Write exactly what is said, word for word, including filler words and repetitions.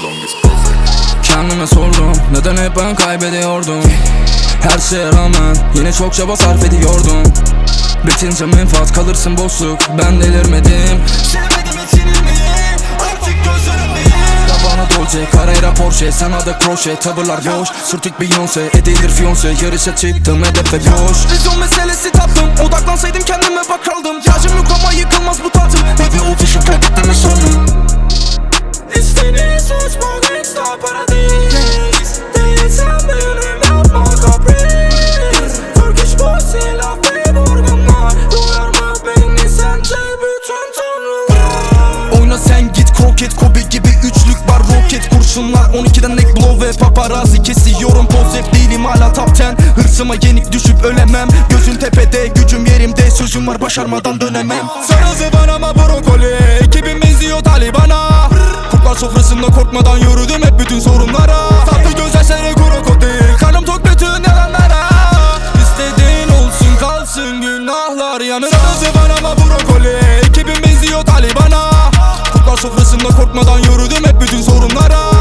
Kendime sordum, neden hep ben kaybediyordum? Her şeye rağmen yine çok çaba sarf ediyordum. Bitince menfaat, kalırsın boşluk. Ben delirmedim, sevmedim hiç yenilmeyi. Artık gözlerimdeyim. Bana Dolce, Carrera Porsche, sana da kroşe. Tavırlar boş, sürtük Beyoncé, edilir Fiyoncé. Yarışa çıktım, hedefe boş. Vizyon meselesi tattım, odaklansaydım kendime bakardım. Yağcım yok ama yıkılmaz bu tahtım. Evi o fişi kaybettiğimi sandım. İstediğin suç bu gangsta para değil. Değilsen benim yapma kapris. Turkish pussy laf ve vurgunlar. Duyar mı beni sence bütün tanrılar? Oyna sen git kroket, Kobe gibi üçlük var roket. Kurşunlar on ikiden neck blow ve paparazzi kesiyorum. Poz hep değilim hala top ten. Hırsıma yenik düşüp ölemem. Gözüm tepede, gücüm yerimde. Sözüm var, başarmadan dönemem. Sarı ben ama brokoli. Ekibim benziyor Taliban'a. Kurtlar sofrasında korkmadan yürüdüm hep bütün sorunlara. Tatlı gözyaşları krokodil, karnım tok bütün yalanlara. İstediğin olsun kalsın günahlar yanına. Sarı ben ama brokoli. Ekibim benziyor Taliban'a. Kurtlar sofrasında korkmadan yürüdüm hep bütün sorunlara.